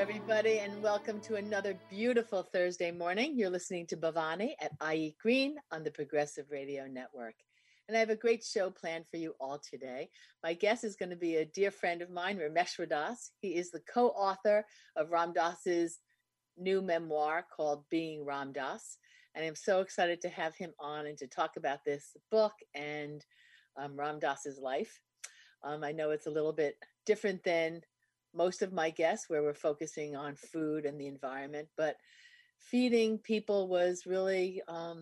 everybody, and welcome to another beautiful Thursday morning. You're listening to Bhavani at I Eat Green on the Progressive Radio Network. And I have a great show planned for you all today. My guest is going to be a dear friend of mine, Ramesh Radas. He is the co-author of Ram Dass's new memoir called Being Ram Dass. And I'm so excited to have him on and to talk about this book and Ram Dass's life. I know it's a little bit different than most of my guests where we're focusing on food and the environment, but feeding people was really,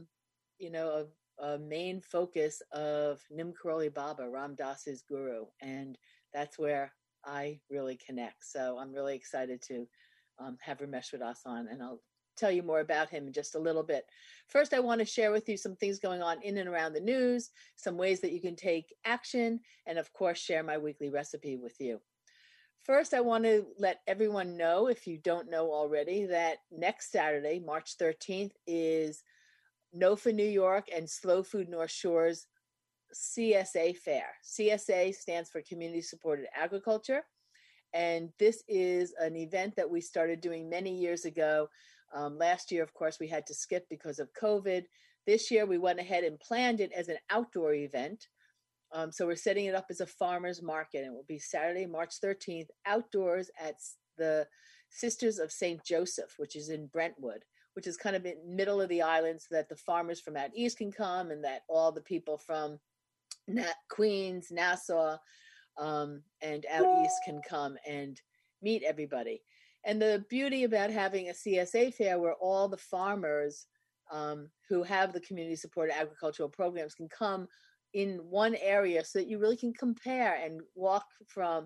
a main focus of Neem Karoli Baba, Ram Dass's guru. And that's where I really connect. So I'm really excited to have Ramesh Radas on, and I'll tell you more about him in just a little bit. First, I want to share with you some things going on in and around the news, some ways that you can take action, and of course, share my weekly recipe with you. First, I want to let everyone know, if you don't know already, that next Saturday, March 13th, is NOFA New York and Slow Food North Shore's CSA Fair. CSA stands for Community Supported Agriculture. And this is an event that we started doing many years ago. Last year, of course, we had to skip because of COVID. This year, we went ahead and planned it as an outdoor event. So we're setting it up as a farmer's market, and it will be Saturday, March 13th, outdoors at the Sisters of St. Joseph, which is in Brentwood, which is kind of in the middle of the island, so that the farmers from out east can come and that all the people from Queens, Nassau, and out east can come and meet everybody. And the beauty about having a CSA fair where all the farmers who have the community supported agricultural programs can come in one area so that you really can compare and walk from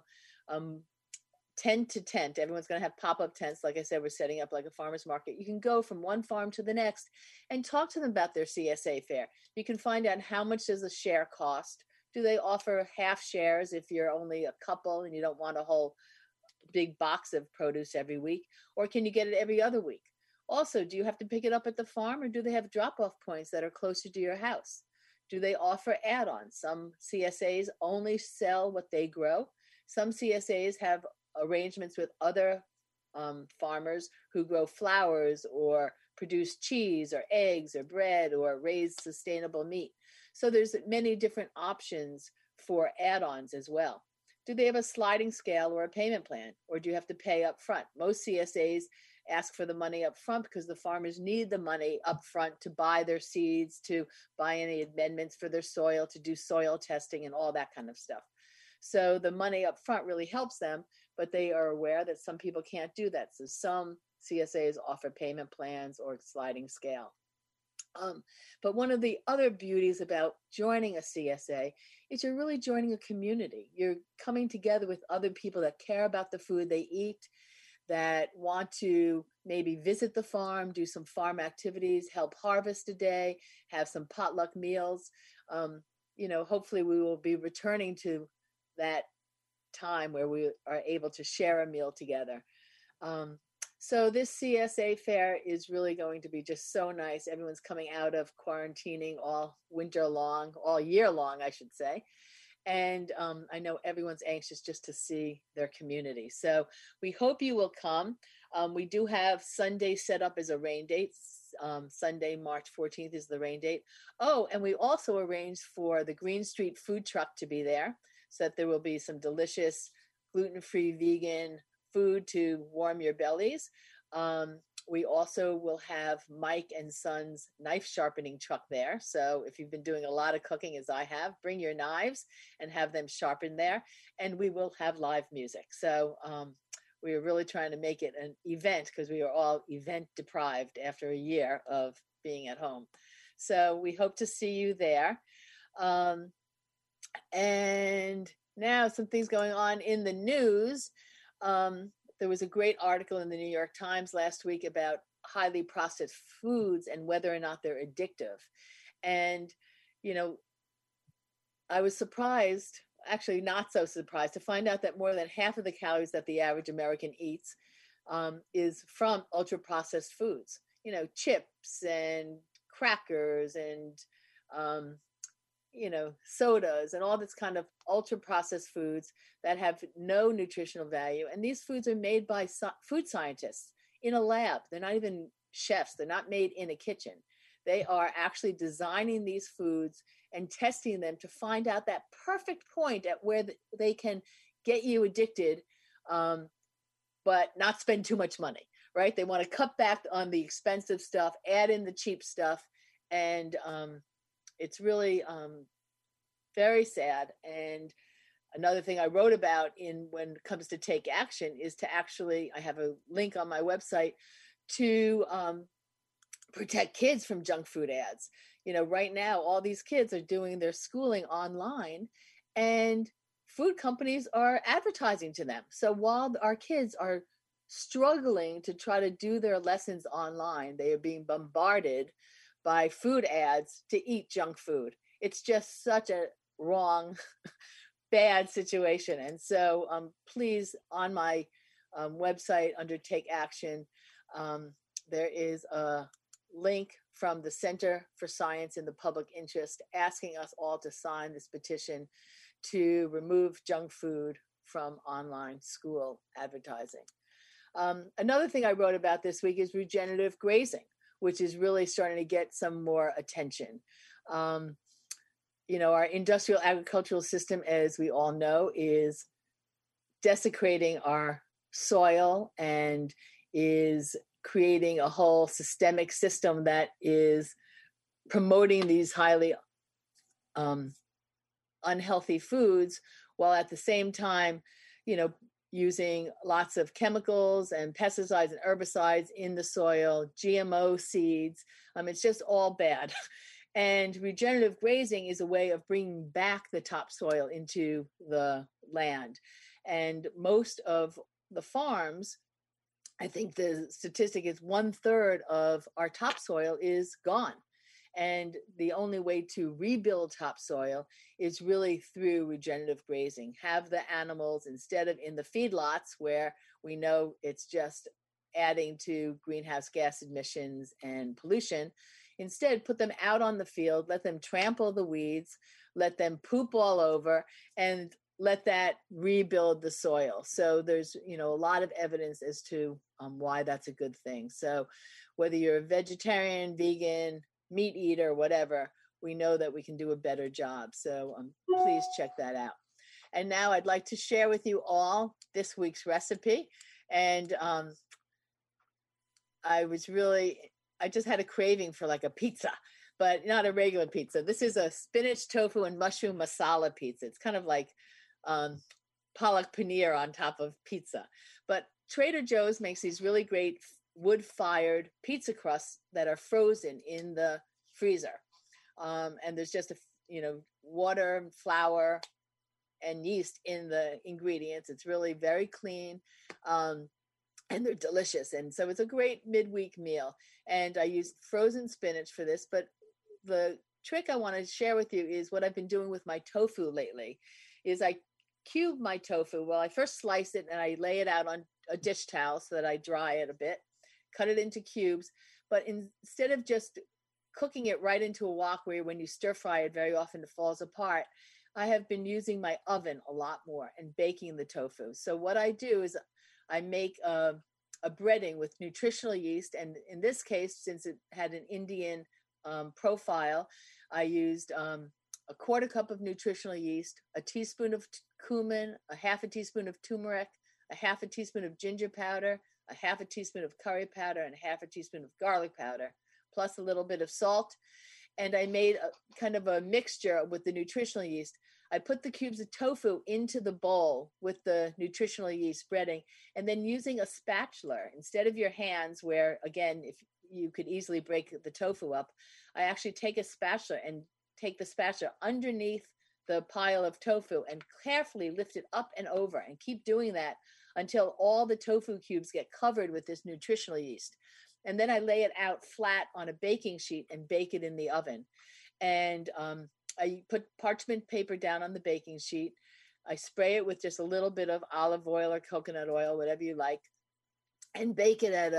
tent to tent. Everyone's going to have pop-up tents. Like I said, we're setting up like a farmer's market. You can go from one farm to the next and talk to them about their CSA fair. You can find out how much does a share cost. Do they offer half shares if you're only a couple and you don't want a whole big box of produce every week? Or can you get it every other week? Also, do you have to pick it up at the farm, or do they have drop-off points that are closer to your house? Do they offer add-ons? Some CSAs only sell what they grow. Some CSAs have arrangements with other farmers who grow flowers or produce cheese or eggs or bread or raise sustainable meat. So there's many different options for add-ons as well. Do they have a sliding scale or a payment plan, or do you have to pay up front? Most CSAs ask for the money up front because the farmers need the money up front to buy their seeds, to buy any amendments for their soil, to do soil testing and all that kind of stuff. So the money up front really helps them, but they are aware that some people can't do that. So some CSAs offer payment plans or sliding scale. But one of the other beauties about joining a CSA is you're really joining a community. You're coming together with other people that care about the food they eat, that want to maybe visit the farm, do some farm activities, help harvest a day, have some potluck meals. Hopefully we will be returning to that time where we are able to share a meal together. So this CSA fair is really going to be just so nice. Everyone's coming out of quarantining all winter long, all year long, I should say. And I know everyone's anxious just to see their community. So we hope you will come. We do have Sunday set up as a rain date. Sunday, March 14th is the rain date. Oh, and we also arranged for the Green Street food truck to be there, so that there will be some delicious gluten-free vegan food to warm your bellies. We also will have Mike and Son's knife sharpening truck there. So if you've been doing a lot of cooking as I have, bring your knives and have them sharpened there. And we will have live music. So we are really trying to make it an event because we are all event deprived after a year of being at home. So we hope to see you there. And now some things going on in the news. There was a great article in the New York Times last week about highly processed foods and whether or not they're addictive. And, I was surprised, actually not so surprised, to find out that more than half of the calories that the average American eats is from ultra-processed foods. Chips and crackers and, sodas and all this kind of ultra processed foods that have no nutritional value. And these foods are made by food scientists in a lab. They're not even chefs. They're not made in a kitchen. They are actually designing these foods and testing them to find out that perfect point at where they can get you addicted, but not spend too much money, right? They want to cut back on the expensive stuff, add in the cheap stuff. And it's really very sad. And another thing I wrote about when it comes to take action is to actually, I have a link on my website to protect kids from junk food ads. Right now, all these kids are doing their schooling online, and food companies are advertising to them. So while our kids are struggling to try to do their lessons online, they are being bombarded by food ads to eat junk food. It's just such a wrong, bad situation. And so please, on my website under Take Action, there is a link from the Center for Science in the Public Interest asking us all to sign this petition to remove junk food from online school advertising. Another thing I wrote about this week is regenerative grazing, which is really starting to get some more attention. Our industrial agricultural system, as we all know, is desecrating our soil and is creating a whole systemic system that is promoting these highly unhealthy foods, while at the same time, using lots of chemicals and pesticides and herbicides in the soil, GMO seeds. It's just all bad. And regenerative grazing is a way of bringing back the topsoil into the land. And most of the farms, I think the statistic is 1/3 of our topsoil is gone. And the only way to rebuild topsoil is really through regenerative grazing. Have the animals, instead of in the feedlots where we know it's just adding to greenhouse gas emissions and pollution, instead put them out on the field, let them trample the weeds, let them poop all over, and let that rebuild the soil. So there's, a lot of evidence as to why that's a good thing. So whether you're a vegetarian, vegan, meat eater, whatever, we know that we can do a better job. So please check that out. And now I'd like to share with you all this week's recipe. And I just had a craving for like a pizza, but not a regular pizza. This is a spinach, tofu, and mushroom masala pizza. It's kind of like palak paneer on top of pizza. But Trader Joe's makes these really great wood-fired pizza crusts that are frozen in the freezer. And there's just water, flour, and yeast in the ingredients. It's really very clean. And they're delicious. And so it's a great midweek meal. And I use frozen spinach for this. But the trick I want to share with you is what I've been doing with my tofu lately is I cube my tofu. Well, I first slice it and I lay it out on a dish towel so that I dry it a bit, cut it into cubes. But instead of just cooking it right into a wok where when you stir fry it, very often it falls apart, I have been using my oven a lot more and baking the tofu. So what I do is I make a breading with nutritional yeast. And in this case, since it had an Indian profile, I used a 1/4 cup of nutritional yeast, a teaspoon of cumin, a 1/2 teaspoon of turmeric, a 1/2 teaspoon of ginger powder, a 1/2 teaspoon of curry powder, and a 1/2 teaspoon of garlic powder, plus a little bit of salt. And I made a kind of a mixture with the nutritional yeast. I put the cubes of tofu into the bowl with the nutritional yeast breading, and then using a spatula instead of your hands, where again, if you could easily break the tofu up, I actually take a spatula and take the spatula underneath the pile of tofu and carefully lift it up and over, and keep doing that until all the tofu cubes get covered with this nutritional yeast. And then I lay it out flat on a baking sheet and bake it in the oven. And I put parchment paper down on the baking sheet. I spray it with just a little bit of olive oil or coconut oil, whatever you like, and bake it at a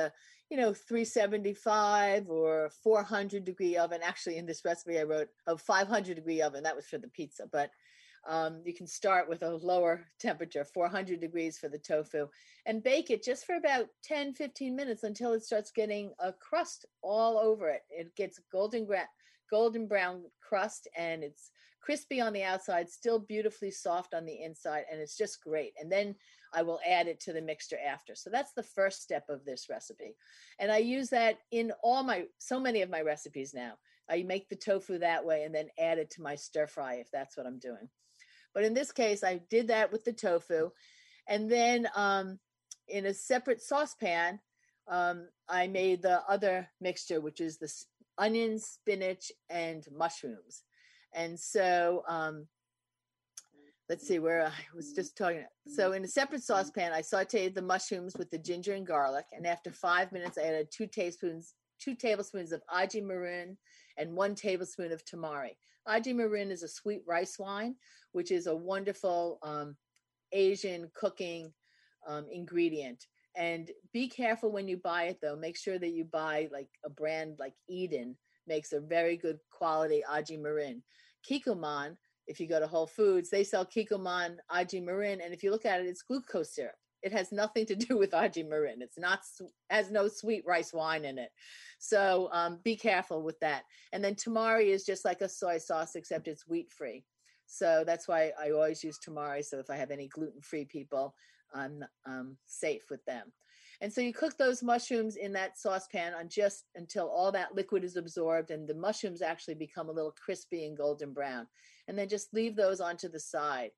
375 or 400 degree oven. Actually, in this recipe, I wrote a 500 degree oven. That was for the pizza, but you can start with a lower temperature, 400 degrees for the tofu, and bake it just for about 10, 15 minutes until it starts getting a crust all over it. It gets golden brown crust, and it's crispy on the outside, still beautifully soft on the inside, and it's just great. And then I will add it to the mixture after. So that's the first step of this recipe. And I use that in so many of my recipes now. I make the tofu that way and then add it to my stir fry if that's what I'm doing. But in this case, I did that with the tofu. And then in a separate saucepan, I made the other mixture, which is the onions, spinach, and mushrooms. And so let's see where I was just talking. So in a separate saucepan, I sauteed the mushrooms with the ginger and garlic. And after 5 minutes, I added 2 tablespoons of aji marin and 1 tablespoon of tamari. Aji marin is a sweet rice wine, which is a wonderful Asian cooking ingredient. And be careful when you buy it, though. Make sure that you buy like a brand like Eden makes a very good quality aji marin. Kikkoman, if you go to Whole Foods, they sell Kikkoman aji marin, and if you look at it, it's glucose syrup. It has nothing to do with aji marin. It's not, has no sweet rice wine in it. So be careful with that. And then tamari is just like a soy sauce, except it's wheat-free. So that's why I always use tamari. So if I have any gluten-free people, I'm safe with them. And so you cook those mushrooms in that saucepan on just until all that liquid is absorbed and the mushrooms actually become a little crispy and golden brown. And then just leave those onto the side.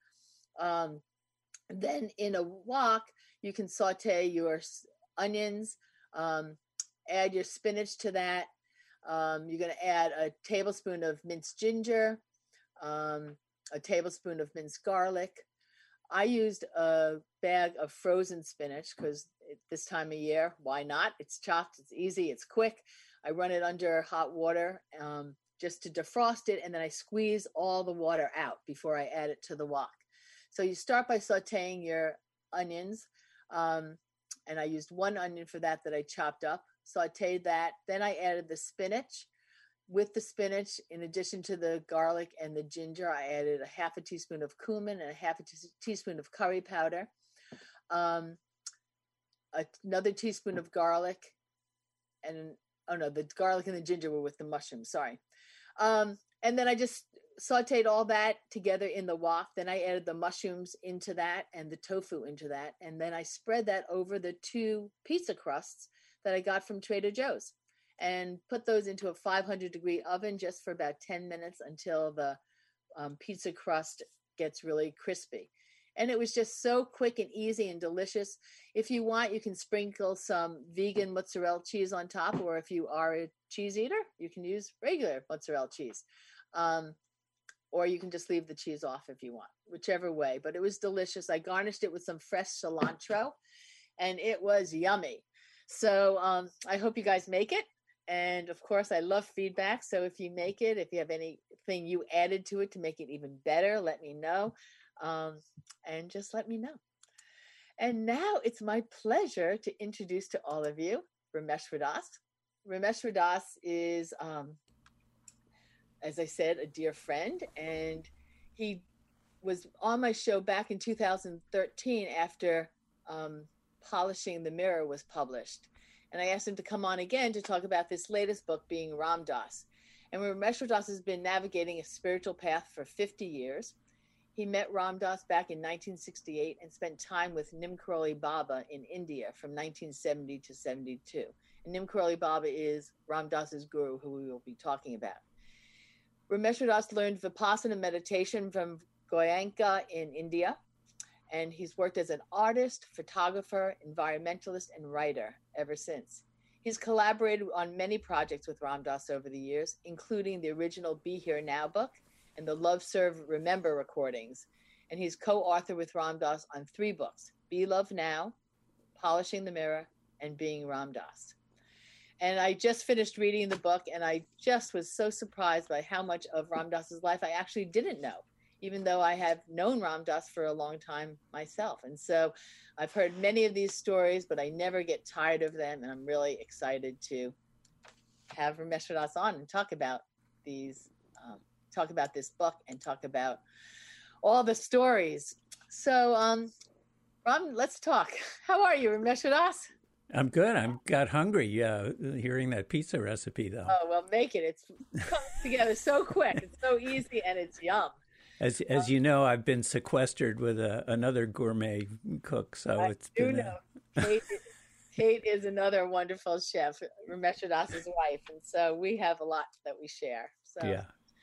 Then in a wok, you can saute your onions, add your spinach to that. You're going to add a tablespoon of minced ginger, a tablespoon of minced garlic. I used a bag of frozen spinach because this time of year, why not? It's chopped, it's easy, it's quick. I run it under hot water just to defrost it, and then I squeeze all the water out before I add it to the wok. So you start by sauteing your onions, and I used 1 onion for that I chopped up, sauteed that. Then I added the spinach. With the spinach, in addition to the garlic and the ginger, I added a half a teaspoon of cumin and a half a teaspoon of curry powder, another teaspoon of garlic, and the garlic and the ginger were with the mushrooms, sorry. And then I just sauteed all that together in the wok. Then I added the mushrooms into that and the tofu into that. And then I spread that over the 2 pizza crusts that I got from Trader Joe's and put those into a 500 degree oven just for about 10 minutes until the pizza crust gets really crispy. And it was just so quick and easy and delicious. If you want, you can sprinkle some vegan mozzarella cheese on top, or if you are a cheese eater, you can use regular mozzarella cheese. Or you can just leave the cheese off if you want, whichever way. But it was delicious. I garnished it with some fresh cilantro, and it was yummy. So I hope you guys make it. And of course, I love feedback. So if you make it, if you have anything you added to it to make it even better, let me know. And just let me know. And now it's my pleasure to introduce to all of you Ramesh Radas. Ramesh Radas is, as I said, a dear friend, and he was on my show back in 2013 after Polishing the Mirror was published. And I asked him to come on again to talk about this latest book, being Ram Dass. And Ramesh Radas has been navigating a spiritual path for 50 years. He met Ram Dass back in 1968 and spent time with Neem Karoli Baba in India from 1970 to 72. And Neem Karoli Baba is Ram Dass's guru, who we will be talking about. Ramesh Radas learned Vipassana meditation from Goenka in India, and he's worked as an artist, photographer, environmentalist, and writer ever since. He's collaborated on many projects with Ram Dass over the years, including the original Be Here Now book and the Love, Serve, Remember recordings. And he's co-author with Ram Dass on 3 books, Be Love Now, Polishing the Mirror, and Being Ram Dass. And I just finished reading the book, and I just was so surprised by how much of Ram Dass's life I actually didn't know. even though I have known Ram Dass for a long time myself. And so I've heard many of these stories, but I never get tired of them. And I'm really excited to have Ramesh Das on and talk about these, talk about this book and talk about all the stories. So, Ram, let's talk. How are you, Ramesh Das? I'm good. I'm got hungry hearing that pizza recipe, though. Oh, well, make it. It's coming together so quick. It's so easy, and it's yum. As you know, I've been sequestered with another gourmet cook, so it's do been. know. Kate is another wonderful chef, Ramesh Das's wife, and so we have a lot that we share. So, yeah.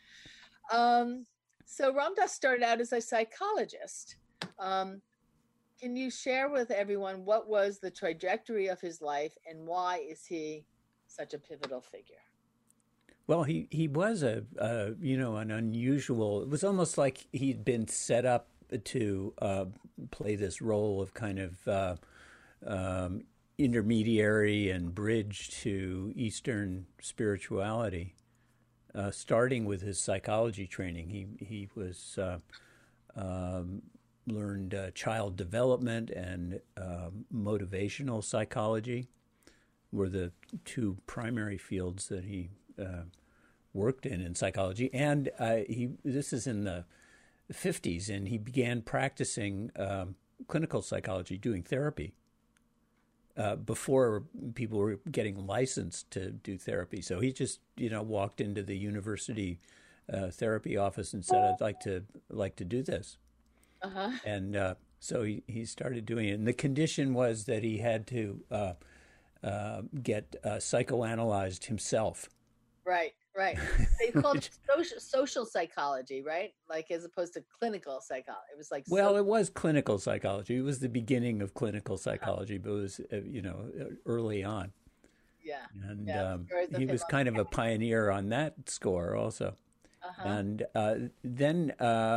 So Ram Dass started out as a psychologist. Can you share with everyone what was the trajectory of his life and why is he such a pivotal figure? Well, he was an unusual. It was almost like he'd been set up to play this role of kind of intermediary and bridge to Eastern spirituality. Starting with his psychology training, he was learned child development and motivational psychology were the two primary fields that he worked in psychology. And this is in the 50s, and he began practicing clinical psychology, doing therapy, before people were getting licensed to do therapy. So he just, walked into the university therapy office and said, "I'd like to do this." Uh-huh. And so he started doing it. And the condition was that he had to get psychoanalyzed himself. Right. They called it social psychology, right? Like as opposed to clinical psychology. It was like it was clinical psychology. It was the beginning of clinical psychology, but it was early on. Yeah. And he was kind of a pioneer on that score also. Uh-huh. And then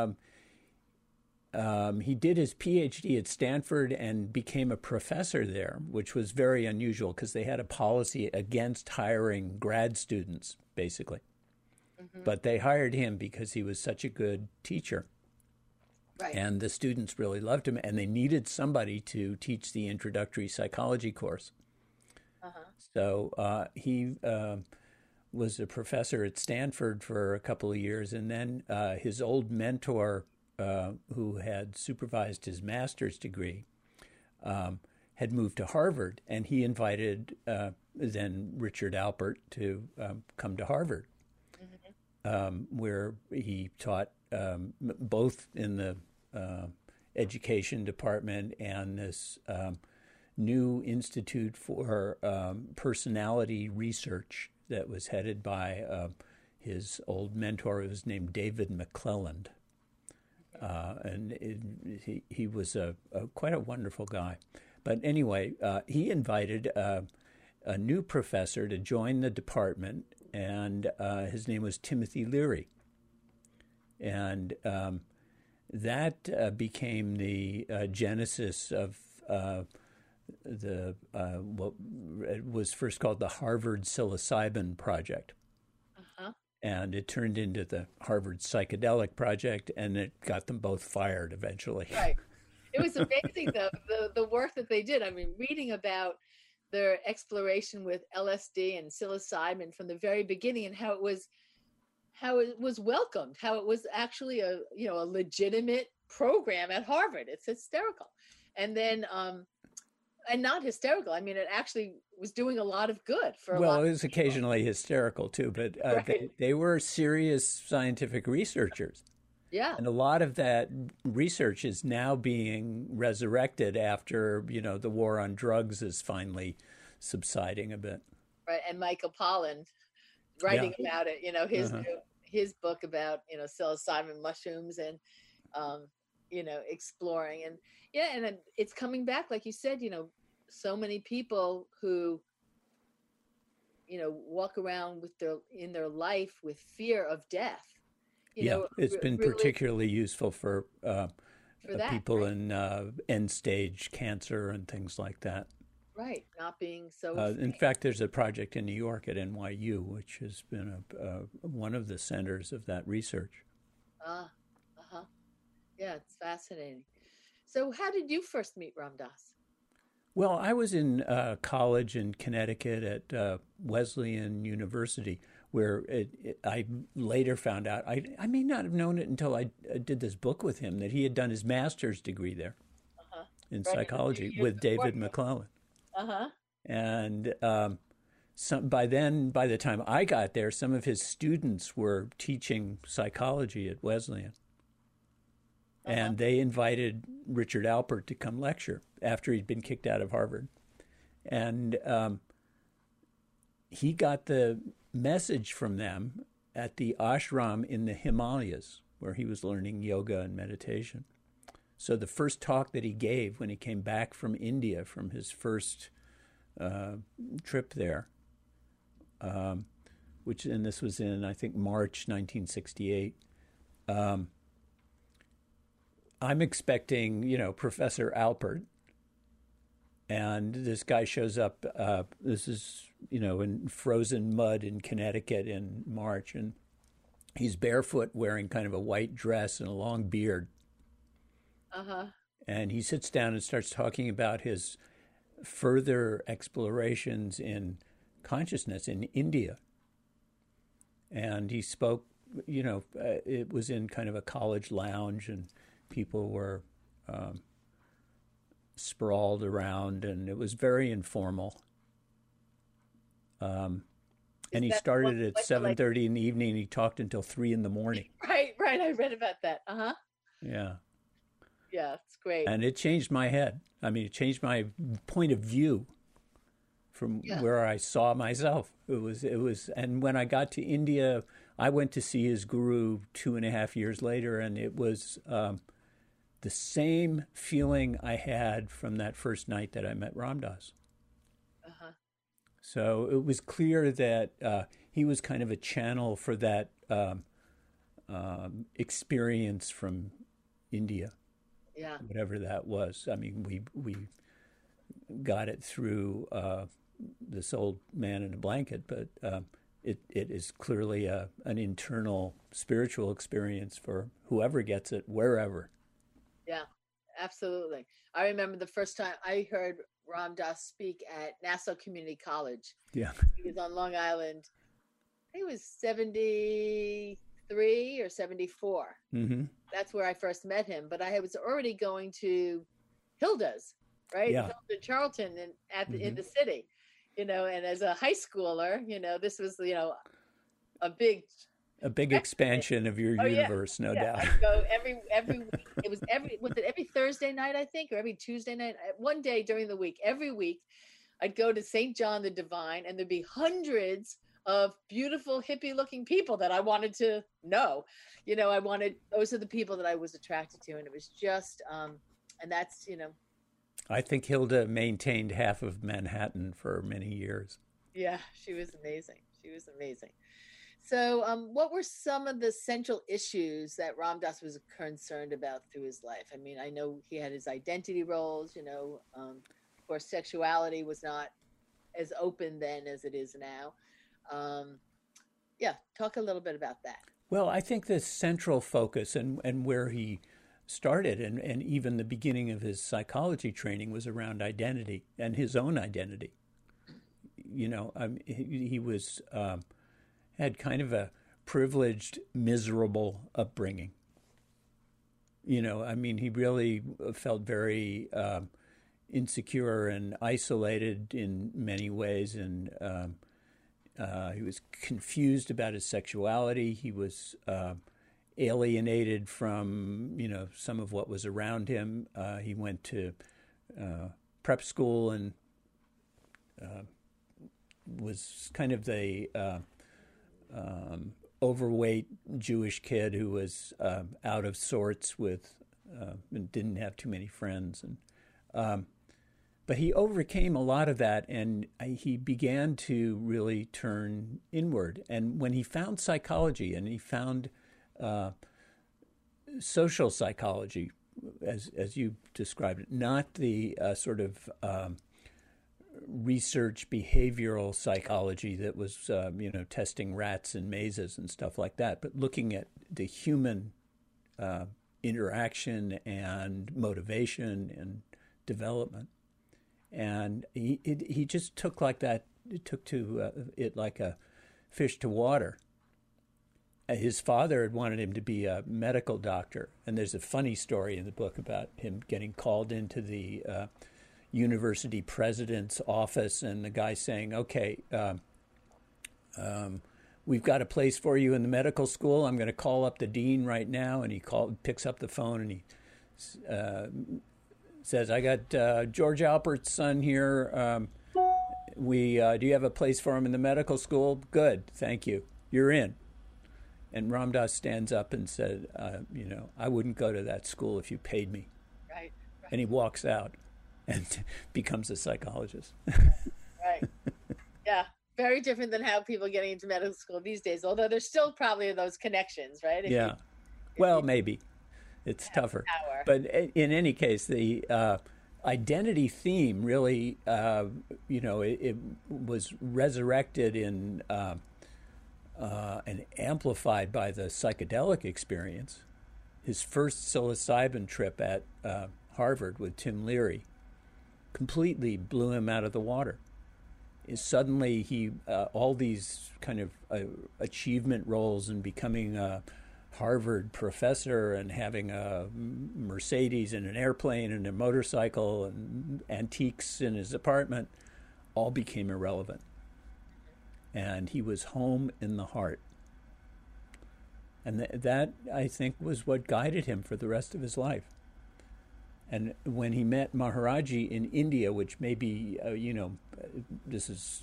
he did his PhD at Stanford and became a professor there, which was very unusual because they had a policy against hiring grad students, basically. Mm-hmm. But they hired him because he was such a good teacher. Right. And the students really loved him, and they needed somebody to teach the introductory psychology course. Uh-huh. So he was a professor at Stanford for a couple of years, and then his old mentor, who had supervised his master's degree, had moved to Harvard, and he invited then Richard Alpert to come to Harvard, where he taught both in the education department and this new institute for personality research that was headed by his old mentor, who was named David McClelland. And he was quite a wonderful guy. But anyway, he invited a new professor to join the department, and his name was Timothy Leary. And that became the genesis of what was first called the Harvard Psilocybin Project. Uh-huh. And it turned into the Harvard Psychedelic Project, and it got them both fired eventually. Right. It was amazing, the work that they did. I mean, reading about their exploration with LSD and psilocybin from the very beginning, and how it was welcomed, how it was actually a legitimate program at Harvard. It's hysterical. And then and not hysterical. I mean, it actually was doing a lot of good for a lot of people. Well, it was occasionally hysterical too, but Right. they were serious scientific researchers. Yeah. And a lot of that research is now being resurrected after, the war on drugs is finally subsiding a bit. Right. And Michael Pollan writing about it, his book about, psilocybin mushrooms and, exploring. And and it's coming back, like you said, so many people who, walk around in their life with fear of death. It's been really particularly useful for that, people right? in end-stage cancer and things like that. Right, not being so. In fact, there's a project in New York at NYU, which has been one of the centers of that research. Yeah, it's fascinating. So, how did you first meet Ram Dass? Well, I was in college in Connecticut at Wesleyan University, where I later found out, I may not have known it until I did this book with him, that he had done his master's degree there Uh-huh. in Right, a few psychology years with before David you. McClellan. Uh-huh. And by the time I got there, some of his students were teaching psychology at Wesleyan. Uh-huh. And they invited Richard Alpert to come lecture after he'd been kicked out of Harvard. And he got the message from them at the ashram in the Himalayas, where he was learning yoga and meditation. So the first talk that he gave when he came back from India from his first trip there, and this was in, I think, March 1968. I'm expecting, Professor Alpert, and this guy shows up. This is, in frozen mud in Connecticut in March, and he's barefoot, wearing kind of a white dress and a long beard. Uh-huh. And he sits down and starts talking about his further explorations in consciousness in India. And he spoke, it was in kind of a college lounge, and people were sprawled around, and it was very informal. And he started at 7:30 in the evening, and he talked until 3 in the morning. Right. I read about that. Uh-huh. Yeah. Yeah, it's great. And it changed my head. I mean, it changed my point of view from where I saw myself. It was, and when I got to India, I went to see his guru 2.5 years later, and it was the same feeling I had from that first night that I met Ram Dass. Uh-huh. So it was clear that he was kind of a channel for that experience from India. Yeah. Whatever that was. I mean, we got it through this old man in a blanket, but it is clearly an internal spiritual experience for whoever gets it, wherever. Yeah, absolutely. I remember the first time I heard Ram Dass speak at Nassau Community College. Yeah. He was on Long Island. I think it was 73 or 74. Mm-hmm. That's where I first met him. But I was already going to Hilda's, right? Yeah. Hilda Charlton in the city, and as a high schooler, this was, a big expansion of your universe, no doubt. I'd go every week. It was every Thursday night, I think, or every Tuesday night. One day during the week, every week, I'd go to St. John the Divine, and there'd be hundreds of beautiful hippie-looking people that I wanted to know. Those are the people that I was attracted to, and it was just, and that's, I think Hilda maintained half of Manhattan for many years. Yeah, she was amazing. So, what were some of the central issues that Ram Dass was concerned about through his life? I mean, I know he had his identity roles, of course, sexuality was not as open then as it is now. Talk a little bit about that. Well, I think the central focus and where he started and even the beginning of his psychology training was around identity and his own identity. He was had kind of a privileged, miserable upbringing. He really felt very insecure and isolated in many ways, and he was confused about his sexuality. He was alienated from, some of what was around him. He went to prep school and was kind of the overweight Jewish kid who was out of sorts with and didn't have too many friends. But he overcame a lot of that, and he began to really turn inward. And when he found psychology and he found social psychology, as you described it, not the sort of research behavioral psychology that was, testing rats in mazes and stuff like that, but looking at the human interaction and motivation and development. And he just took like that. It took to it like a fish to water. His father had wanted him to be a medical doctor, and there's a funny story in the book about him getting called into the university president's office, and the guy saying, "Okay, we've got a place for you in the medical school. I'm going to call up the dean right now." And he picks up the phone, and he says, "I got George Alpert's son here. Do you have a place for him in the medical school? Good, thank you. You're in." And Ram Dass stands up and said, "I wouldn't go to that school if you paid me." Right. And he walks out and becomes a psychologist. Right. Yeah. Very different than how people getting into medical school these days, although there's still probably those connections, right? Maybe. It's tougher. Power. But in any case, the identity theme really, it was resurrected in and amplified by the psychedelic experience. His first psilocybin trip at Harvard with Tim Leary completely blew him out of the water. Suddenly, he all these kind of achievement roles and becoming a Harvard professor and having a Mercedes and an airplane and a motorcycle and antiques in his apartment all became irrelevant. And he was home in the heart. And that, I think, was what guided him for the rest of his life. And when he met Maharaji in India, which maybe, this is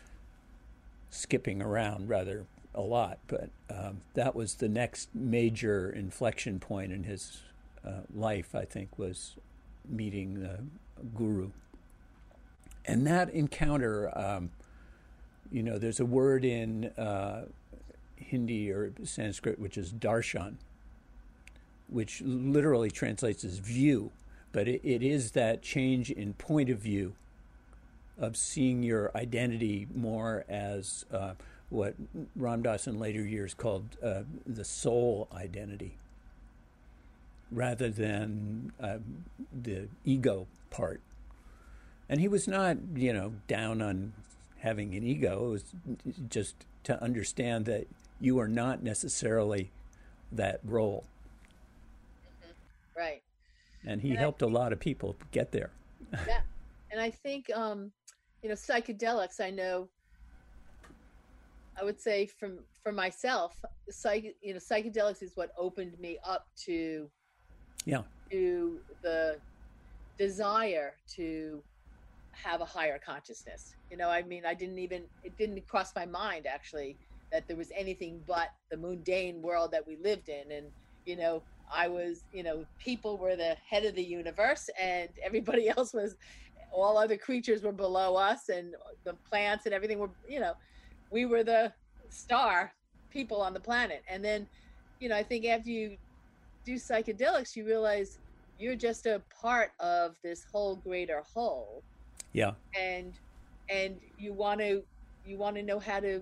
skipping around rather a lot, but that was the next major inflection point in his life, I think, was meeting the guru. And that encounter, there's a word in Hindi or Sanskrit which is darshan, which literally translates as view, but it is that change in point of view of seeing your identity more as what Ram Dass in later years called the soul identity, rather than the ego part. And he was not, down on having an ego. It was just to understand that you are not necessarily that role. Mm-hmm. Right. And he helped a lot of people get there. Yeah. And I think, psychedelics, I would say for myself, psychedelics is what opened me up to the desire to have a higher consciousness. It didn't cross my mind actually that there was anything but the mundane world that we lived in. And, I was, people were the head of the universe and everybody else was, all other creatures were below us, and the plants and everything were, we were the star people on the planet. And then, I think after you do psychedelics, you realize you're just a part of this whole greater whole. Yeah. And you want to know how to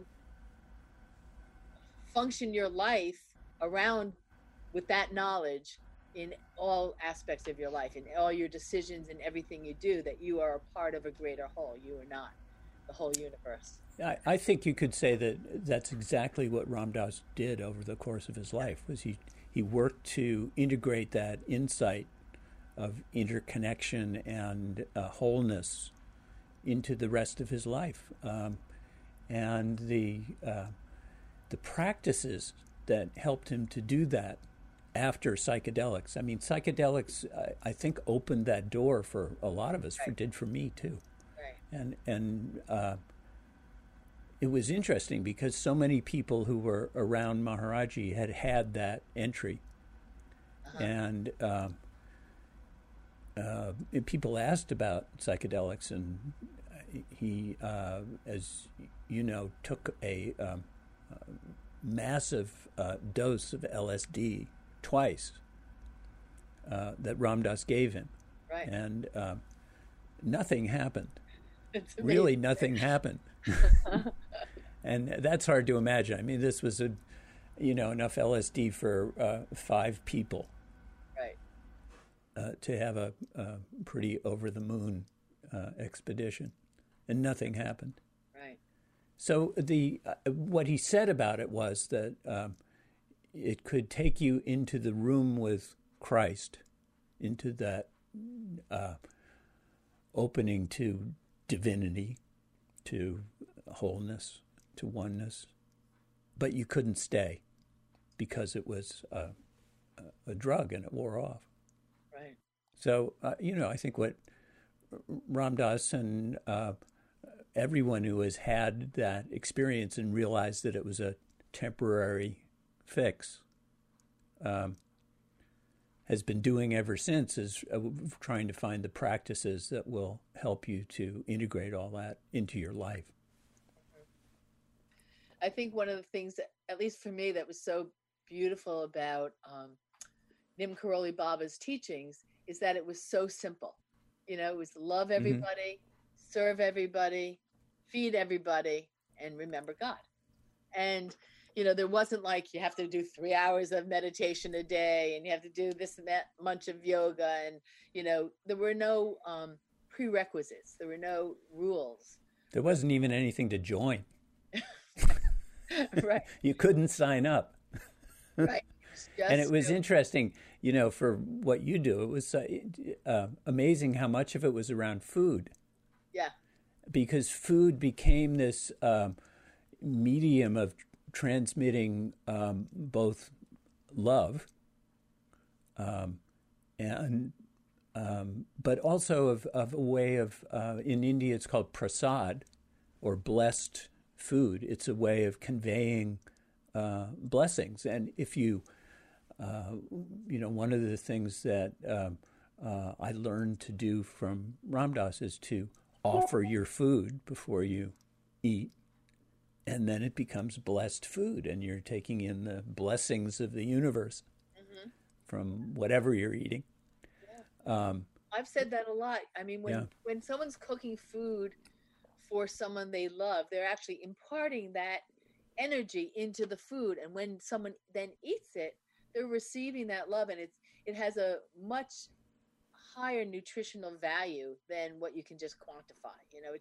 function your life around with that knowledge in all aspects of your life, in all your decisions and everything you do, that you are a part of a greater whole. You are not the whole universe. I think you could say that that's exactly what Ram Dass did over the course of his life. Was he worked to integrate that insight of interconnection and wholeness into the rest of his life, and the practices that helped him to do that after psychedelics. I mean, psychedelics, I think, opened that door for a lot of us. Right. Did for me too. Right. And it was interesting because so many people who were around Maharaji had that entry, and people asked about psychedelics, and he, as you know, took a massive dose of LSD twice that Ram Dass gave him. Right. And nothing happened. Really, nothing happened. And that's hard to imagine. I mean, this was enough LSD for 5 people. to have a pretty over the moon expedition, and nothing happened. Right. So what he said about it was that it could take you into the room with Christ, into that opening to divinity, to wholeness, to oneness, but you couldn't stay because it was a drug and it wore off. Right. So, I think what Ram Dass and everyone who has had that experience and realized that it was a temporary fix has been doing ever since is trying to find the practices that will help you to integrate all that into your life. I think one of the things that, at least for me, that was so beautiful about Nim Karoli Baba's teachings is that it was so simple. It was love everybody, serve everybody, feed everybody, and remember God. And, there wasn't like you have to do 3 hours of meditation a day and you have to do this and that much of yoga. And, there were no prerequisites. There were no rules. There wasn't even anything to join. Right. You couldn't sign up. Right. And it was interesting, for what you do. It was amazing how much of it was around food. Yeah. Because food became this medium of transmitting both love and but also of a way of in India it's called prasad or blessed food. It's a way of conveying blessings. And if you one of the things that I learned to do from Ram Dass is to offer your food before you eat, and then it becomes blessed food, and you're taking in the blessings of the universe from whatever you're eating. Yeah. I've said that a lot. I mean, when someone's cooking food for someone they love, they're actually imparting that energy into the food, and when someone then eats it, they're receiving that love, and it has a much higher nutritional value than what you can just quantify.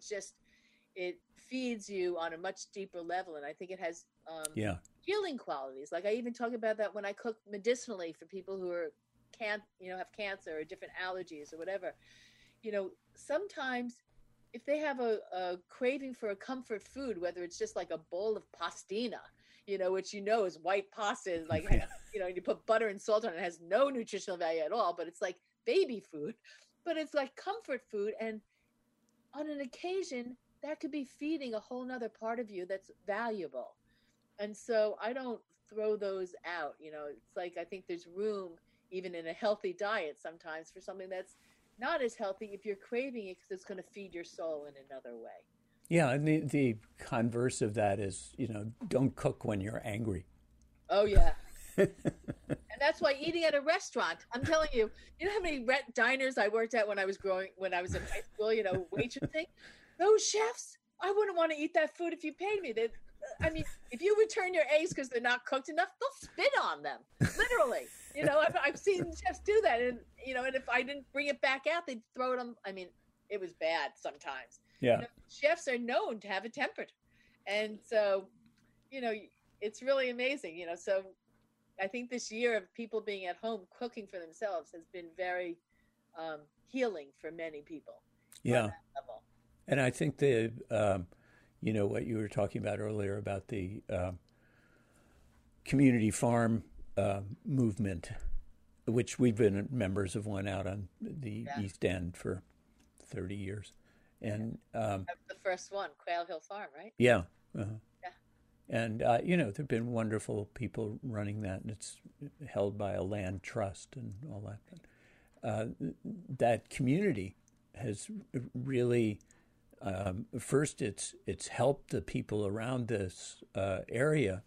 It feeds you on a much deeper level, and I think it has healing qualities. Like I even talk about that when I cook medicinally for people who have cancer or different allergies or whatever. Sometimes if they have a craving for a comfort food, whether it's just like a bowl of pastina, which is white pasta, like you put butter and salt on it, has no nutritional value at all, but it's like baby food, but it's like comfort food, and on an occasion that could be feeding a whole nother part of you that's valuable. And so I don't throw those out. It's like I think there's room even in a healthy diet sometimes for something that's not as healthy if you're craving it, because it's going to feed your soul in another way. Yeah, and the converse of that is, don't cook when you're angry. Oh, yeah. And that's why eating at a restaurant, I'm telling you, how many diners I worked at when I was in high school, waitressing? Those chefs, I wouldn't want to eat that food if you paid me. If you return your eggs because they're not cooked enough, they'll spit on them, literally. I've seen chefs do that, and and if I didn't bring it back out, they'd throw it on. It was bad sometimes. Yeah, chefs are known to have a temper, and so, it's really amazing. So I think this year of people being at home cooking for themselves has been very healing for many people. Yeah, and I think what you were talking about earlier about the community farm movement, which we've been members of one out on the East End for 30 years. And that was the first one, Quail Hill Farm, right? Yeah. Yeah. And, there have been wonderful people running that, and it's held by a land trust and all that. That community has really... first, it's helped the people around this area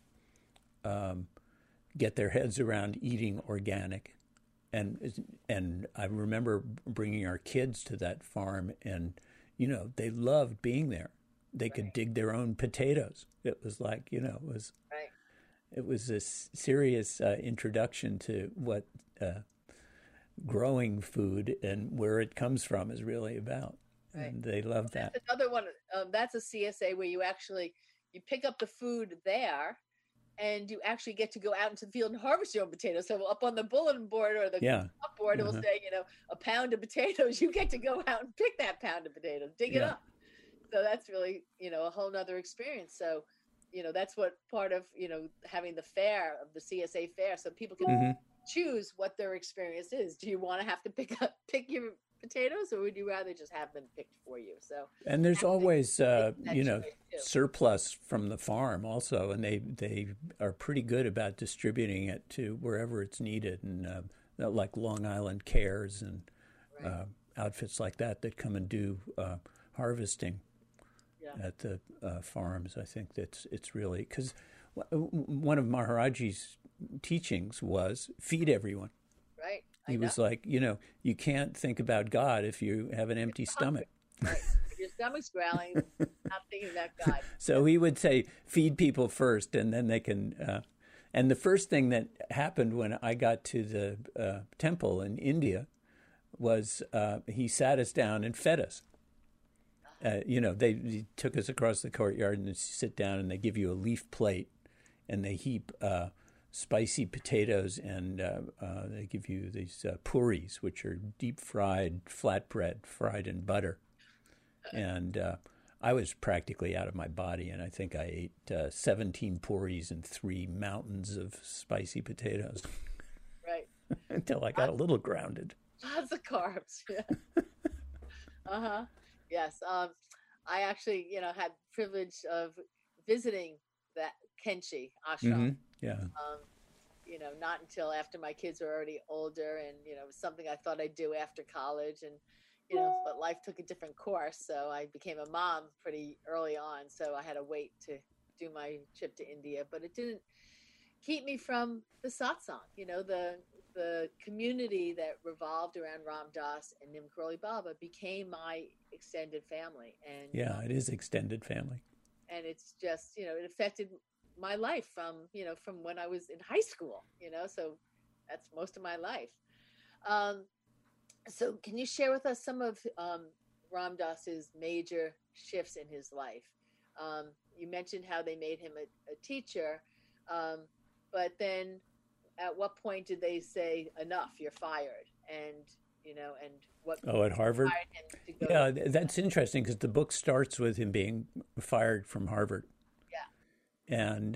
get their heads around eating organic, and I remember bringing our kids to that farm, and they loved being there. They could dig their own potatoes. It was like it was a serious introduction to what growing food and where it comes from is really about. Right. And they love that. That's another one. That's a CSA where you pick up the food there, and you actually get to go out into the field and harvest your own potatoes. So up on the bulletin board or the board, it will say, a pound of potatoes. You get to go out and pick that pound of potatoes, dig it up. So that's really, a whole nother experience. So, that's what part of, having the fair, of the CSA fair, so people can choose what their experience is. Do you want to have to pick your potatoes, or would you rather just have them picked for you? So, and there's always surplus from the farm also, and they are pretty good about distributing it to wherever it's needed, and like Long Island Cares and outfits like that come and do harvesting at the farms. I think it's really, because one of Maharaji's teachings was feed everyone. Right. He was like, you can't think about God if you have an empty stomach. Right. If your stomach's growling, not thinking about God. So he would say, feed people first, and then they can. And the first thing that happened when I got to the temple in India was he sat us down and fed us. They took us across the courtyard and sit down, and they give you a leaf plate, and they heap spicy potatoes, and they give you these puris, which are deep-fried flatbread fried in butter. And I was practically out of my body, and I think I ate 17 puris and 3 mountains of spicy potatoes. Right. Until I got a little grounded. Lots of carbs. Yeah. Yes. I actually, had privilege of visiting that Kenchi ashram. Yeah. Not until after my kids were already older, and it was something I thought I'd do after college, and but life took a different course, so I became a mom pretty early on, so I had to wait to do my trip to India, but it didn't keep me from the satsang. The community that revolved around Ram Dass and Nim Karoli Baba became my extended family, and it is extended family, and it's just it affected my life from when I was in high school, so that's most of my life. So can you share with us some of Ram Dass's major shifts in his life? You mentioned how they made him a teacher, but then at what point did they say, enough, you're fired? And what? Oh, at Harvard? Yeah, that's interesting, because the book starts with him being fired from Harvard. And,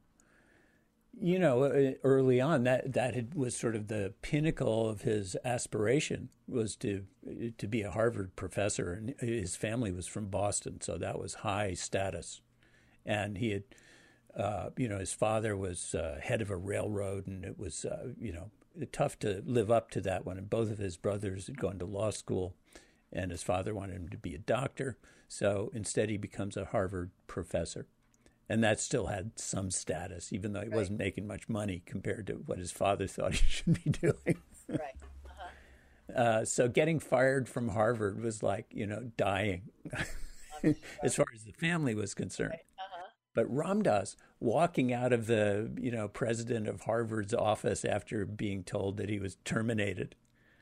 early on, that was sort of the pinnacle of his aspiration, was to be a Harvard professor. And his family was from Boston, so that was high status. And he had, his father was head of a railroad, and it was, tough to live up to that one. And both of his brothers had gone to law school, and his father wanted him to be a doctor. So instead, he becomes a Harvard professor. And that still had some status, even though he wasn't making much money compared to what his father thought he should be doing. Right. So getting fired from Harvard was like, dying, as far as the family was concerned. Right. But Ram Dass, walking out of the, president of Harvard's office after being told that he was terminated,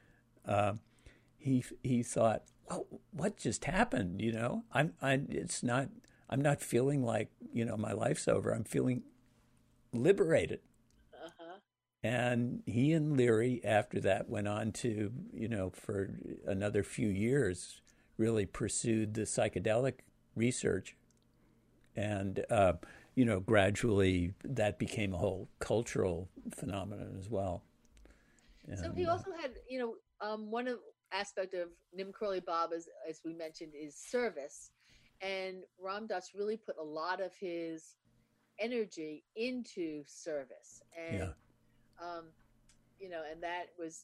he thought, well, what just happened? I'm not feeling like, my life's over. I'm feeling liberated. And he and Leary, after that, went on to, for another few years, really pursued the psychedelic research. And, gradually that became a whole cultural phenomenon as well. And, so he also had, one aspect of Nim Karoli Baba, as we mentioned, is service. And Ram Dass really put a lot of his energy into service. And, and that was,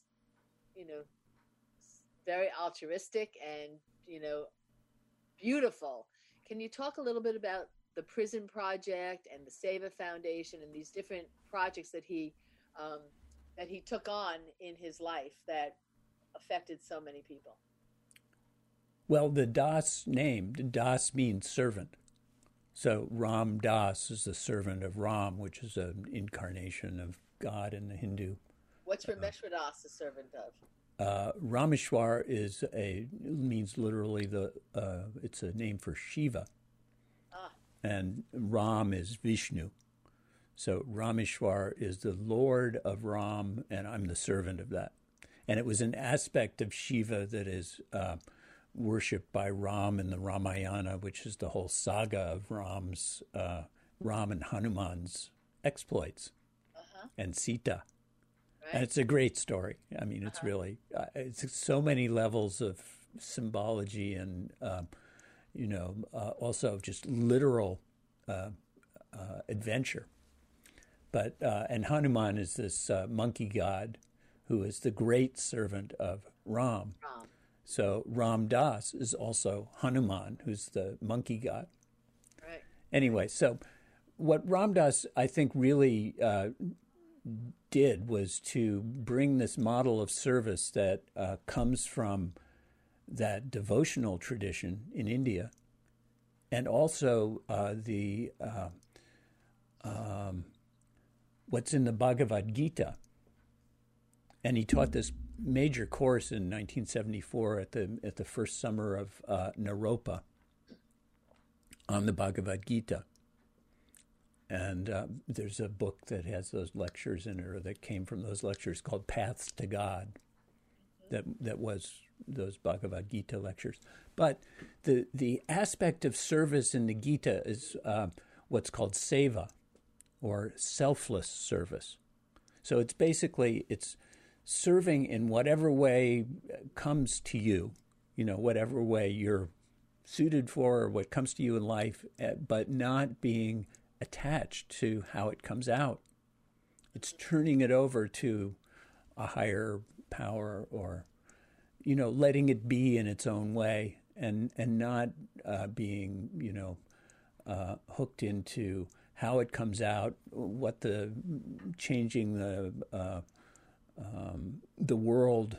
very altruistic and, beautiful. Can you talk a little bit about the Prison Project and the Seva Foundation and these different projects that he took on in his life that affected so many people? Well, the Das name, Das means servant. So Ram Dass is the servant of Ram, which is an incarnation of God in the Hindu What's Rameshwadas a servant of? Rameshwar means literally it's a name for Shiva, Ah, and Ram is Vishnu. So Rameshwar is the Lord of Ram, and I'm the servant of that. And it was an aspect of Shiva that is worshipped by Ram in the Ramayana, which is the whole saga of Ram and Hanuman's exploits, and Sita. right. And it's a great story. I mean, it's really, it's so many levels of symbology and, also just literal adventure. But, and Hanuman is this monkey god who is the great servant of Ram. Ram. So Ram Das is also Hanuman, who's the monkey god. Right. Anyway, so what Ram Das, I think, really did was to bring this model of service that comes from that devotional tradition in India, and also what's in the Bhagavad Gita. And he taught this major course in 1974 at the first summer of Naropa on the Bhagavad Gita. And there's a book that has those lectures in it, or that came from those lectures, called Paths to God, that was those Bhagavad Gita lectures. But the aspect of service in the Gita is what's called seva, or selfless service. So it's basically, it's serving in whatever way comes to you, whatever way you're suited for, or what comes to you in life, but not being attached to how it comes out. It's turning it over to a higher power, or letting it be in its own way, and not being hooked into how it comes out, what changing the world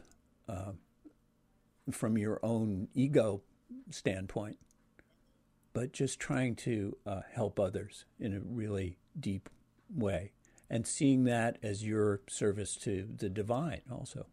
from your own ego standpoint, but just trying to help others in a really deep way, and seeing that as your service to the divine also.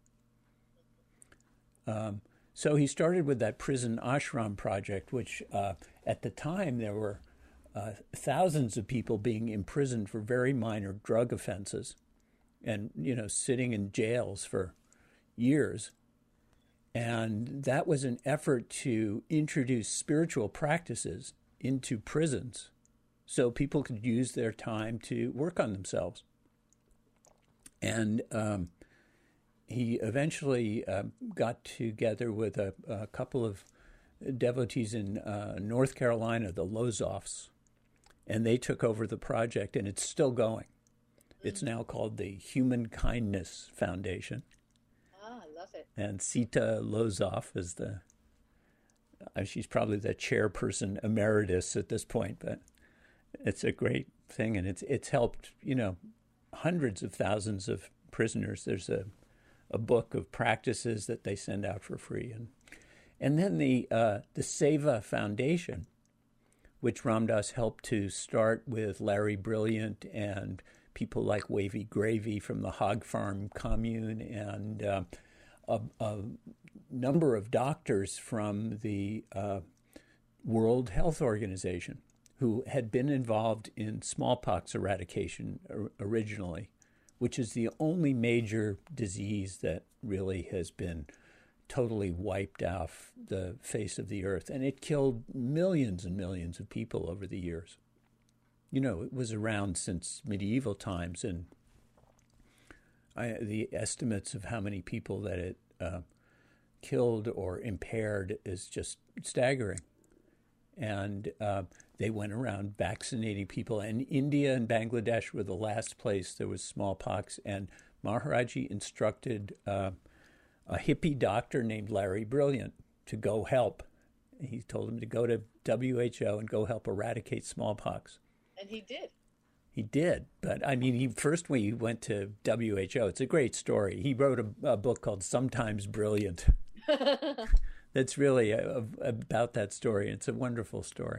So he started with that prison ashram project, which at the time there were thousands of people being imprisoned for very minor drug offenses, and sitting in jails for years. And that was an effort to introduce spiritual practices into prisons so people could use their time to work on themselves. And he eventually got together with a couple of devotees in North Carolina, the Lozoffs, and they took over the project, and it's still going. It's now called the Human Kindness Foundation. Ah, I love it. And Sita Lozoff is she's probably the chairperson emeritus at this point, but it's a great thing, and it's helped, hundreds of thousands of prisoners. There's a book of practices that they send out for free, and then the Seva Foundation, which Ram Dass helped to start with Larry Brilliant and people like Wavy Gravy from the Hog Farm Commune, and a number of doctors from the World Health Organization who had been involved in smallpox eradication originally, which is the only major disease that really has been totally wiped off the face of the earth. And it killed millions and millions of people over the years. It was around since medieval times, and the estimates of how many people that it killed or impaired is just staggering. And they went around vaccinating people. And India and Bangladesh were the last place there was smallpox. And Maharaji instructed a hippie doctor named Larry Brilliant to go help. He told him to go to WHO and go help eradicate smallpox. And he did. He did. But, when he went to WHO, it's a great story. He wrote a book called Sometimes Brilliant. That's really about that story. It's a wonderful story.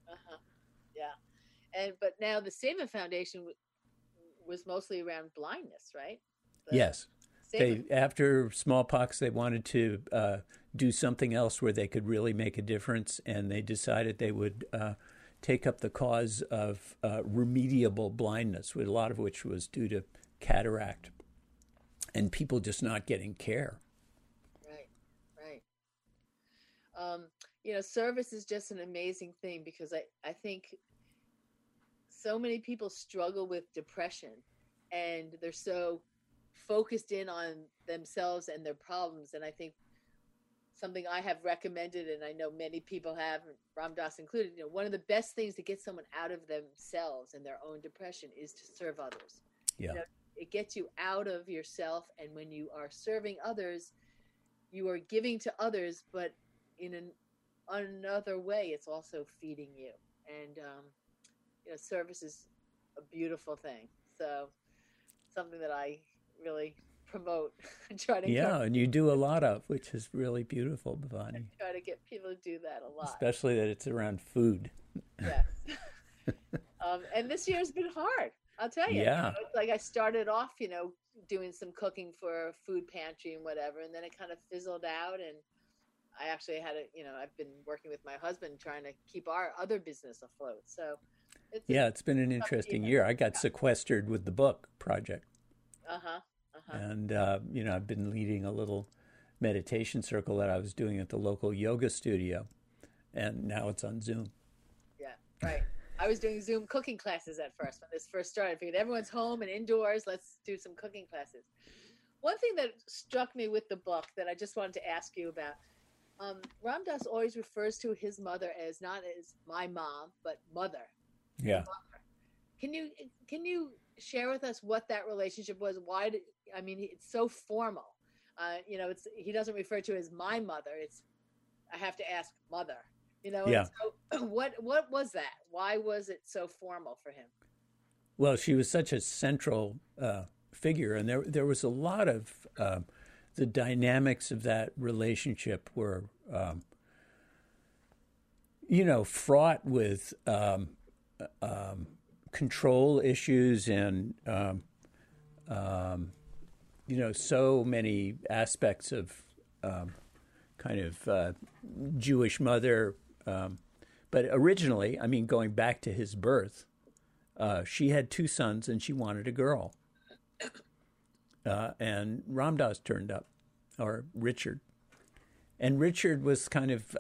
Yeah. But now the Seva Foundation was mostly around blindness, right? Yes. They after smallpox, they wanted to do something else where they could really make a difference, and they decided they would take up the cause of remediable blindness, a lot of which was due to cataract, and people just not getting care. Right. Service is just an amazing thing, because I think so many people struggle with depression, and they're so focused in on themselves and their problems. And I think something I have recommended, and I know many people have, Ram Dass included, one of the best things to get someone out of themselves and their own depression is to serve others. Yeah. It gets you out of yourself. And when you are serving others, you are giving to others, but in another way, it's also feeding you. And, service is a beautiful thing. So something that I really promote and try to and you do a lot of, which is really beautiful, Bhavani. I try to get people to do that a lot, especially that it's around food. Yes. And this year's been hard, I'll tell you. It's like I started off doing some cooking for a food pantry and whatever, and then it kind of fizzled out, and I actually had I've been working with my husband trying to keep our other business afloat. So it's been an interesting year. I got sequestered with the book project. And, I've been leading a little meditation circle that I was doing at the local yoga studio, and now it's on Zoom. Yeah, right. I was doing Zoom cooking classes at first when this first started. I figured everyone's home and indoors, let's do some cooking classes. One thing that struck me with the book that I just wanted to ask you about, Ram Dass always refers to his mother as not as my mom, but mother. Yeah. Mother. Can you share with us what that relationship was? It's so formal. He doesn't refer to as my mother. It's, I have to ask mother, Yeah. So what was that? Why was it so formal for him? Well, she was such a central figure, and there was a lot of the dynamics of that relationship were, fraught with control issues and, so many aspects of Jewish mother. But originally, going back to his birth, she had two sons and she wanted a girl. And Ram Dass turned up, or Richard. And Richard was kind of,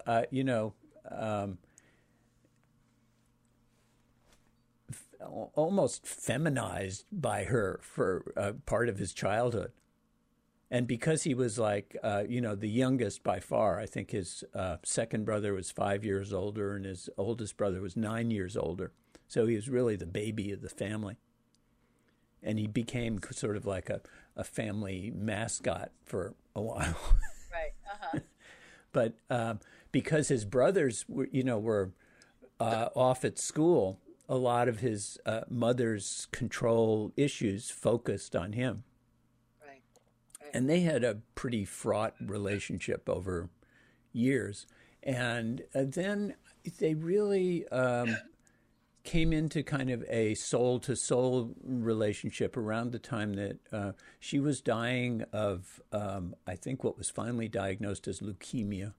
almost feminized by her for part of his childhood. And because he was the youngest by far, I think his second brother was 5 years older and his oldest brother was 9 years older. So he was really the baby of the family. And he became sort of like a family mascot for a while. Right. But because his brothers were off at school, a lot of his mother's control issues focused on him. Right. And they had a pretty fraught relationship over years. And then they really came into kind of a soul-to-soul relationship around the time that she was dying of, I think, what was finally diagnosed as leukemia.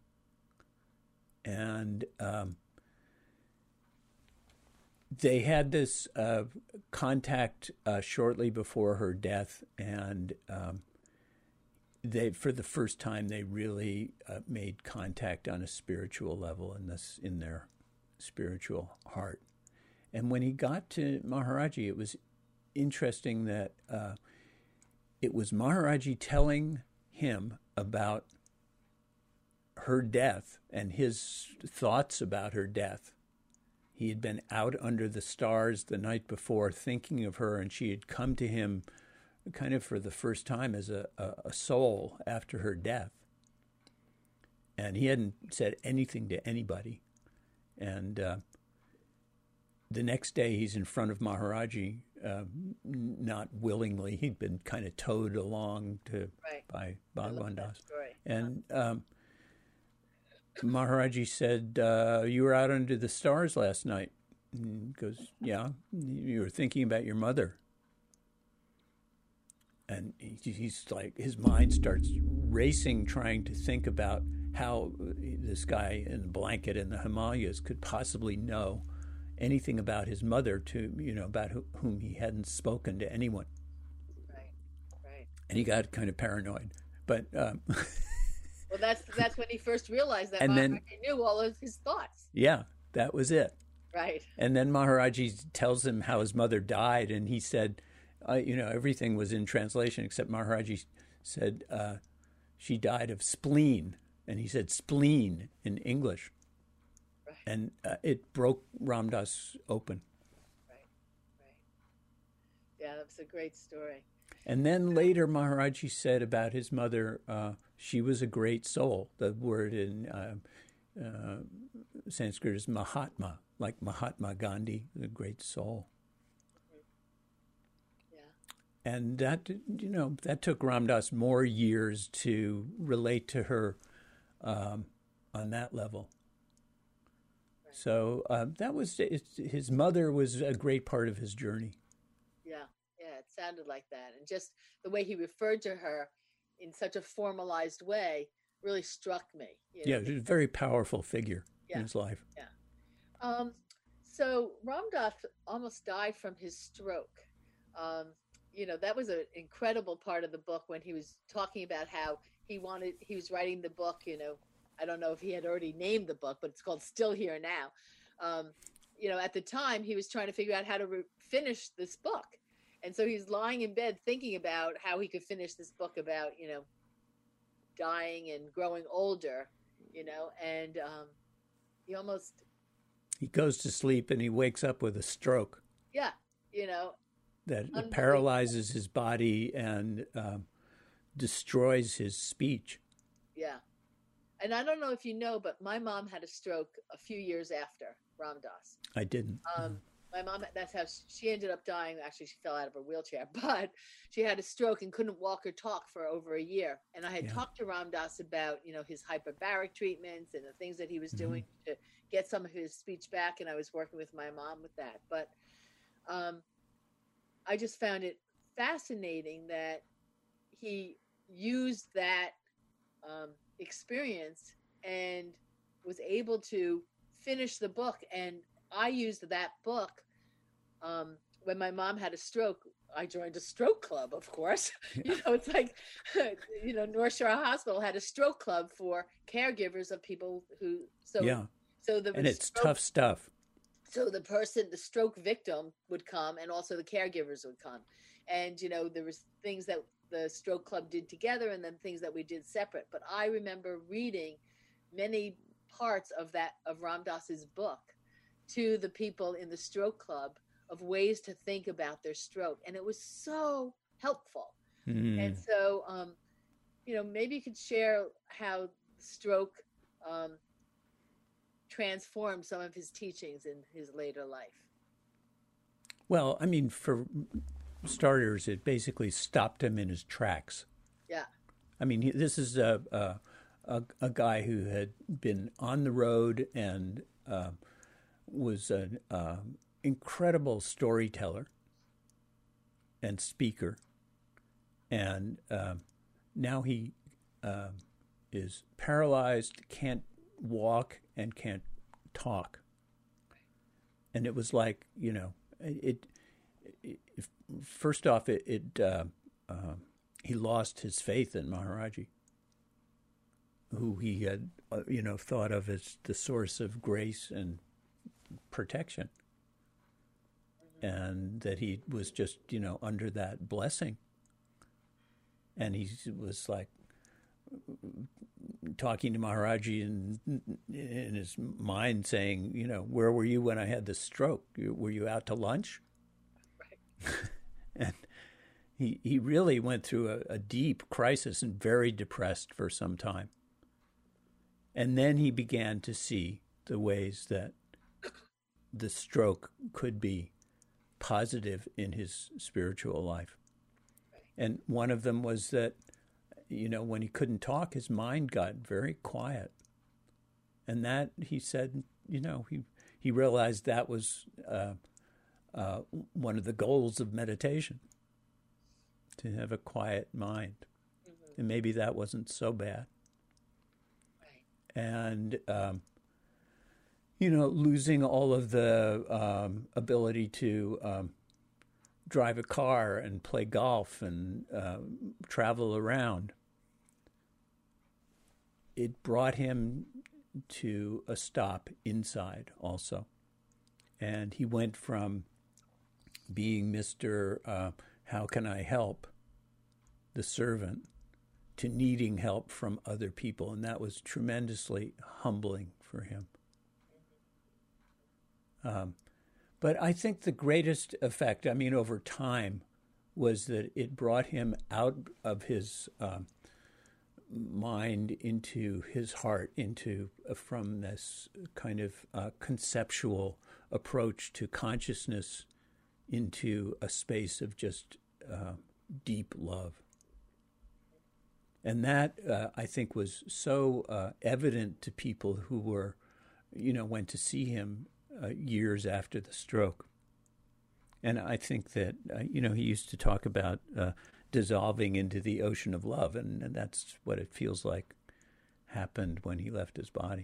And they had this contact shortly before her death, and for the first time, they really made contact on a spiritual level in their spiritual heart. And when he got to Maharaji, it was interesting that it was Maharaji telling him about her death and his thoughts about her death. He had been out under the stars the night before thinking of her, and she had come to him kind of for the first time as a soul after her death. And he hadn't said anything to anybody. And the next day he's in front of Maharaji, not willingly. He'd been kind of towed along by Bhagwan Das. And Maharaji said, you were out under the stars last night. And he goes, yeah, you were thinking about your mother. and he's like, his mind starts racing, trying to think about how this guy in the blanket in the Himalayas could possibly know anything about his mother, to about whom he hadn't spoken to anyone. Right, right. And he got kind of paranoid. But well, that's when he first realized that and Maharaji then, knew all of his thoughts. Yeah, that was it. Right. And then Maharaji tells him how his mother died, and he said, everything was in translation except Maharaji said she died of spleen, and he said spleen in English. Right. And it broke Ram Dass open. Right, right. Yeah, that was a great story. And then later Maharaji said about his mother, she was a great soul. The word in Sanskrit is Mahatma, like Mahatma Gandhi, the great soul. Yeah. And that took Ram Dass more years to relate to her on that level. Right. So his mother was a great part of his journey. Yeah, yeah, it sounded like that. And just the way he referred to her in such a formalized way really struck me. Yeah, she's a very powerful figure in his life. Yeah. So Ram Dass almost died from his stroke. That was an incredible part of the book when he was talking about how he was writing the book, I don't know if he had already named the book, but it's called Still Here Now. At the time he was trying to figure out how to finish this book. And so he's lying in bed thinking about how he could finish this book about, dying and growing older, and he goes to sleep and he wakes up with a stroke. Yeah, that paralyzes his body and destroys his speech. Yeah. And I don't know if you know, but my mom had a stroke a few years after Ram Dass. I didn't. My mom, that's how she ended up dying. Actually, she fell out of her wheelchair, but she had a stroke and couldn't walk or talk for over a year. And I had talked to Ram Dass about, his hyperbaric treatments and the things that he was doing to get some of his speech back. And I was working with my mom with that. But I just found it fascinating that he used that experience and was able to finish the book. And I used that book when my mom had a stroke. I joined a stroke club, of course. It's like, North Shore Hospital had a stroke club for caregivers of people who. And it's tough stuff. So the stroke victim would come, and also the caregivers would come, and there was things that the stroke club did together, and then things that we did separate. But I remember reading many parts of Ram Dass's book to the people in the stroke club of ways to think about their stroke. And it was so helpful. And so, maybe you could share how stroke transformed some of his teachings in his later life. Well, I mean, for starters, it basically stopped him in his tracks. Yeah. I mean, this is a guy who had been on the road and was an incredible storyteller and speaker, and now he is paralyzed, can't walk, and can't talk. And it was like, first off, he lost his faith in Maharaji, who he had, thought of as the source of grace and protection, and that he was just, under that blessing. And he was like talking to Maharaji in his mind, saying, where were you when I had the stroke? Were you out to lunch? Right. And he really went through a deep crisis and very depressed for some time. And then he began to see the ways that the stroke could be positive in his spiritual life. And one of them was that, when he couldn't talk, his mind got very quiet. And that, he said, he realized that was one of the goals of meditation, to have a quiet mind. And maybe that wasn't so bad. Right. And, losing all of the ability to drive a car and play golf and travel around, it brought him to a stop inside also. And he went from being Mr. How can I help, the servant, to needing help from other people. And that was tremendously humbling for him. But I think the greatest effect, over time, was that it brought him out of his mind into his heart, from this kind of conceptual approach to consciousness into a space of just deep love. And that, I think, was so evident to people who were, went to see him years after the stroke. And I think that, he used to talk about dissolving into the ocean of love, and that's what it feels like happened when he left his body.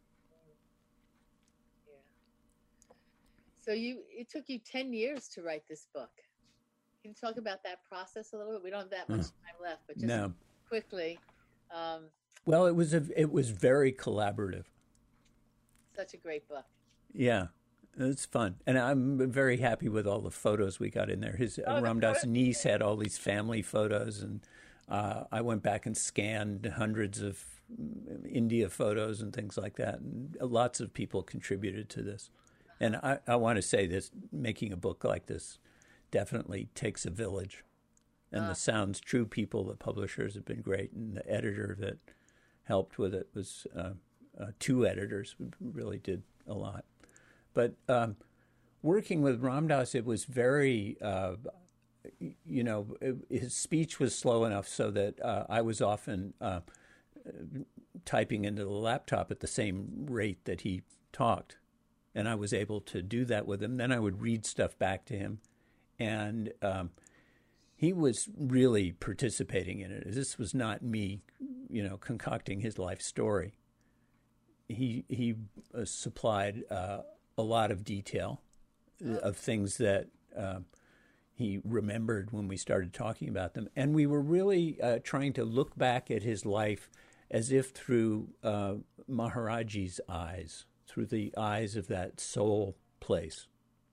Yeah. So it took you 10 years to write this book. Can you talk about that process a little bit? We don't have that much time left, but just quickly. Well, it was very collaborative. Such a great book. Yeah, it's fun. And I'm very happy with all the photos we got in there. Ram Dass' niece had all these family photos, and I went back and scanned hundreds of India photos and things like that. And lots of people contributed to this. And I want to say this, making a book like this definitely takes a village. And the Sounds True people, the publishers, have been great. And the editor that helped with it was 2 editors who really did a lot. But working with Ram Dass, it was very, his speech was slow enough so that I was often typing into the laptop at the same rate that he talked. And I was able to do that with him. Then I would read stuff back to him. And he was really participating in it. This was not me, concocting his life story. He supplied a lot of detail of things that he remembered when we started talking about them. And we were really trying to look back at his life as if through Maharaji's eyes, through the eyes of that soul place.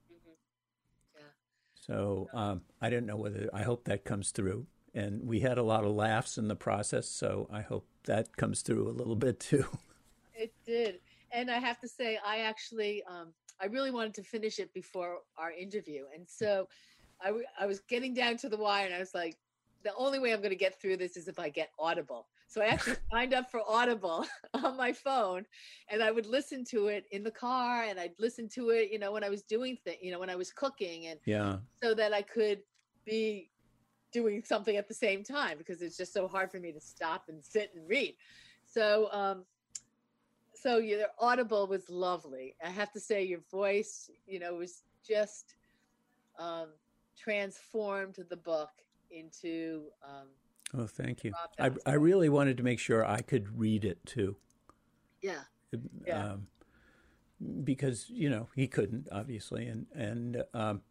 So I don't know I hope that comes through. And we had a lot of laughs in the process, so I hope that comes through a little bit too. It did. And I have to say, I actually, I really wanted to finish it before our interview. And so I was getting down to the wire, and I was like, the only way I'm going to get through this is if I get Audible. So I actually signed up for Audible on my phone, and I would listen to it in the car, and I'd listen to it, when I was doing things, when I was cooking, and so that I could be doing something at the same time, because it's just so hard for me to stop and sit and read. So, your Audible was lovely. I have to say, your voice, was just transformed the book into. Oh, thank you. I really wanted to make sure I could read it too. Yeah. Because he couldn't, obviously, and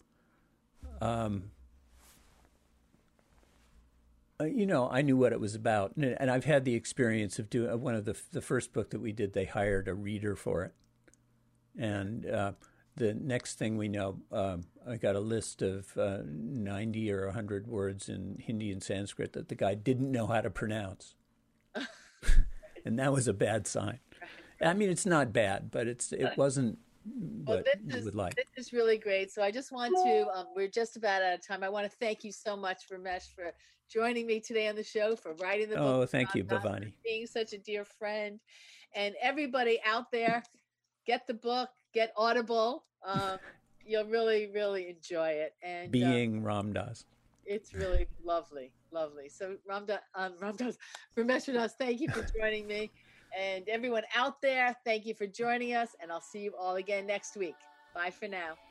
I knew what it was about, and I've had the experience of doing one of the first book that we did. They hired a reader for it, and the next thing we know, I got a list of 90 or 100 words in Hindi and Sanskrit that the guy didn't know how to pronounce, and that was a bad sign. I mean, it's not bad, but it wasn't what you would like. This is really great. So I just want to, we're just about out of time. I want to thank you so much, Ramesh, for joining me today on the show, for writing the book. Oh, thank you, Bhavani. For being such a dear friend. And everybody out there, get the book, get Audible. You'll really, really enjoy it. And Being Ram Dass. It's really lovely, lovely. So Ramesh Das, thank you for joining me. And everyone out there, thank you for joining us. And I'll see you all again next week. Bye for now.